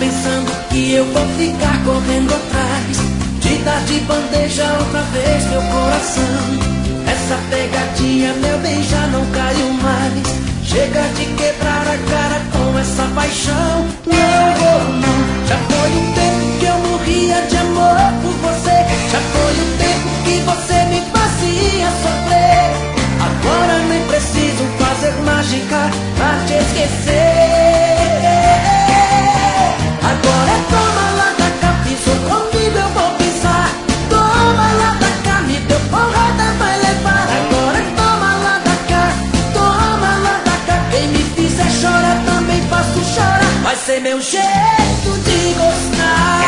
pensando que eu vou ficar correndo atrás, te dar de bandeja outra vez meu coração. Essa pegadinha, meu bem, já não caiu mais. Chega de quebrar a cara com essa paixão. Não vou não, já foi o tempo que eu morria de amor por você. Já foi o tempo que você me fazia sofrer. Agora nem preciso fazer mágica pra te esquecer. Agora toma lá da cá, pisou comigo, eu vou pisar. Toma lá da cá, me deu porrada, vai levar. Agora toma lá da cá, toma lá da cá. Quem me fizer chorar também faço chorar. Vai ser meu jeito de gostar.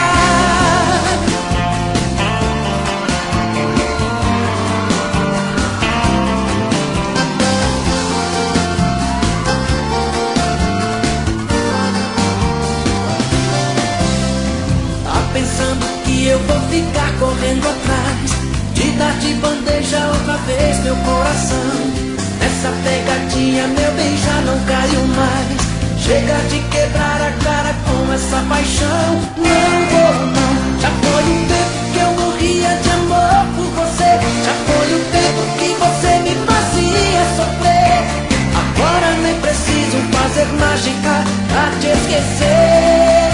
Pensando que eu vou ficar correndo atrás, te dar de bandeja outra vez meu coração. Essa pegadinha, meu bem, já não caiu mais. Chega de quebrar a cara com essa paixão. Não vou não, já foi o tempo que eu morria de amor por você. Já foi o tempo que você me fazia sofrer. Agora nem preciso fazer mágica pra te esquecer.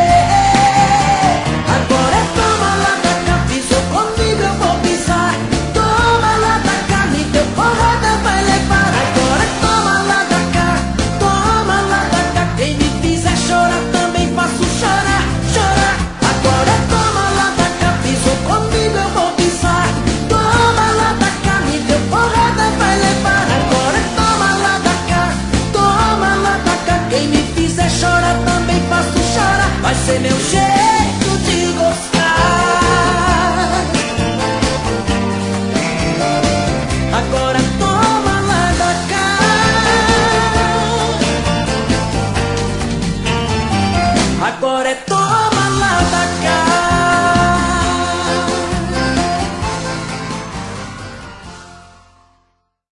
Vai ser meu jeito de gostar. Agora toma lá da cá. Agora é